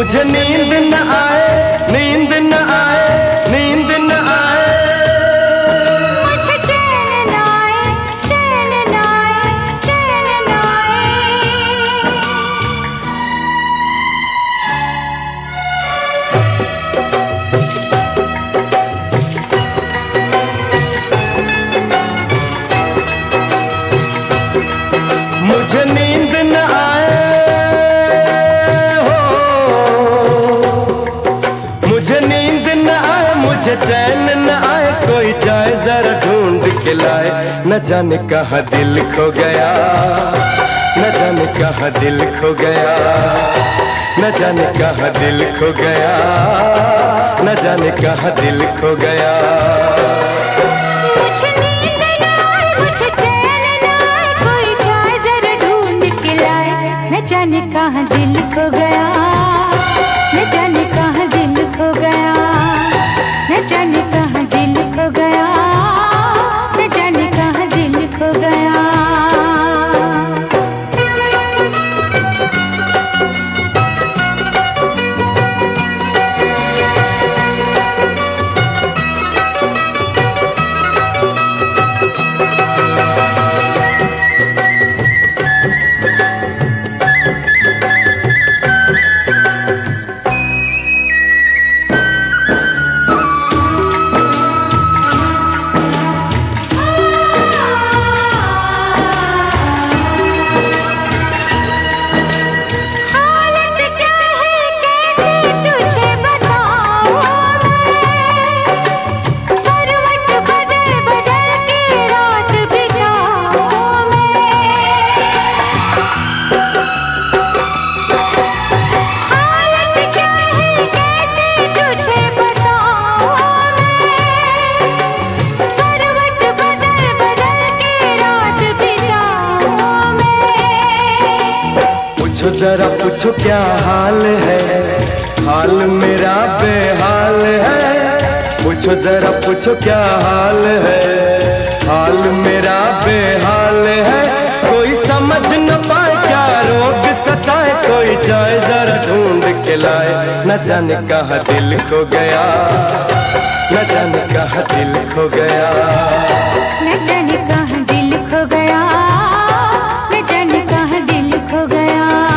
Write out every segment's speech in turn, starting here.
मुझे नींद न आए, नींद न आए, नींद न आए, मुझे चैन न आए, चैन न आए, चैन न मुझे नींद न आए हो, मुझे नींद न आए, मुझे चैन न आए, कोई जाए जरा ढूंढ के लाए, न जाने कहाँ दिल खो गया, न जाने कहाँ दिल खो गया, न जाने कहाँ दिल खो गया, न जाने कहाँ दिल खो गया। मुझे नींद न आए, मुझे चैन न आए, कोई जाए जरा ढूंढ के लाए, न जाने कहाँ दिल खो गया, न जाने कहाँ दिल खो गया, न जाने कहाँ दिल खो गया, न जाने कहाँ दिल खो गया। पूछो जरा पूछो क्या हाल है, हाल मेरा बेहाल है, पूछो जरा पूछो क्या हाल है, हाल मेरा बेहाल है, कोई समझ न पाए क्या रोग सताए, कोई जाए जरा ढूंढ के लाए, न जाने कहाँ दिल खो गया, न जाने कहाँ दिल खो गया, न जाने कहाँ दिल खो गया, न जाने कहाँ दिल खो गया।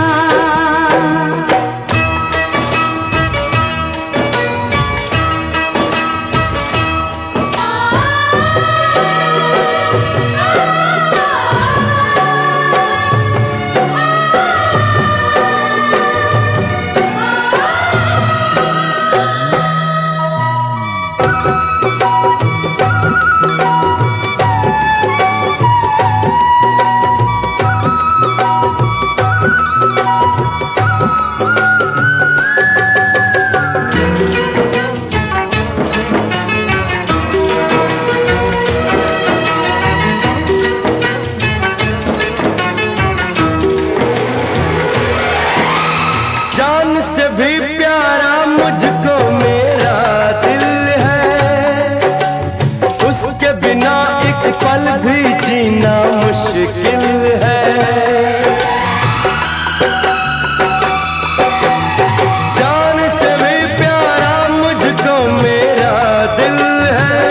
जान से भी प्यारा मुझको मेरा दिल है, उसके बिना एक पल भी जीना मुश्किल है। जान से भी प्यारा मुझको मेरा दिल है,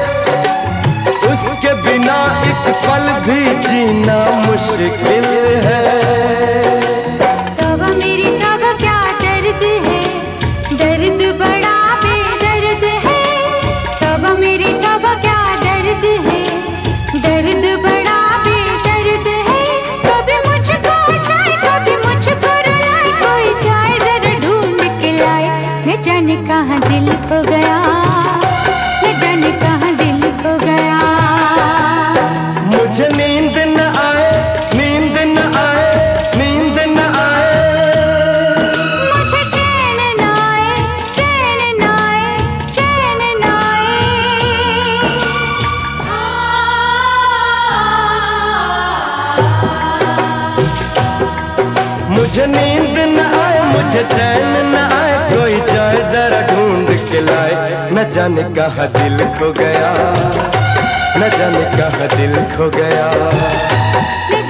उसके बिना एक पल भी जीना मुश्किल है। दर्द बड़ा बेदर्द है, तौबा मेरी तौबा क्या दर्द है, दर्द बड़ा बेदर्द है, कभी मुझको हंसाए कभी मुझको रुलाए, कोई जाए जरा ढूंढ के लाए, न जाने कहाँ दिल खो गया, न जाने कहाँ दिल खो गया। मुझे नींद न आए, नींद न आए, नींद न आए, मुझे चैन न आए, चैन न आए, चैन न आए। मुझे नींद न आए, मुझे चैन न आए, कोई जाए जरा ढूंढ के लाए, न जाने कहाँ दिल खो गया, न जाने कहाँ दिल खो गया।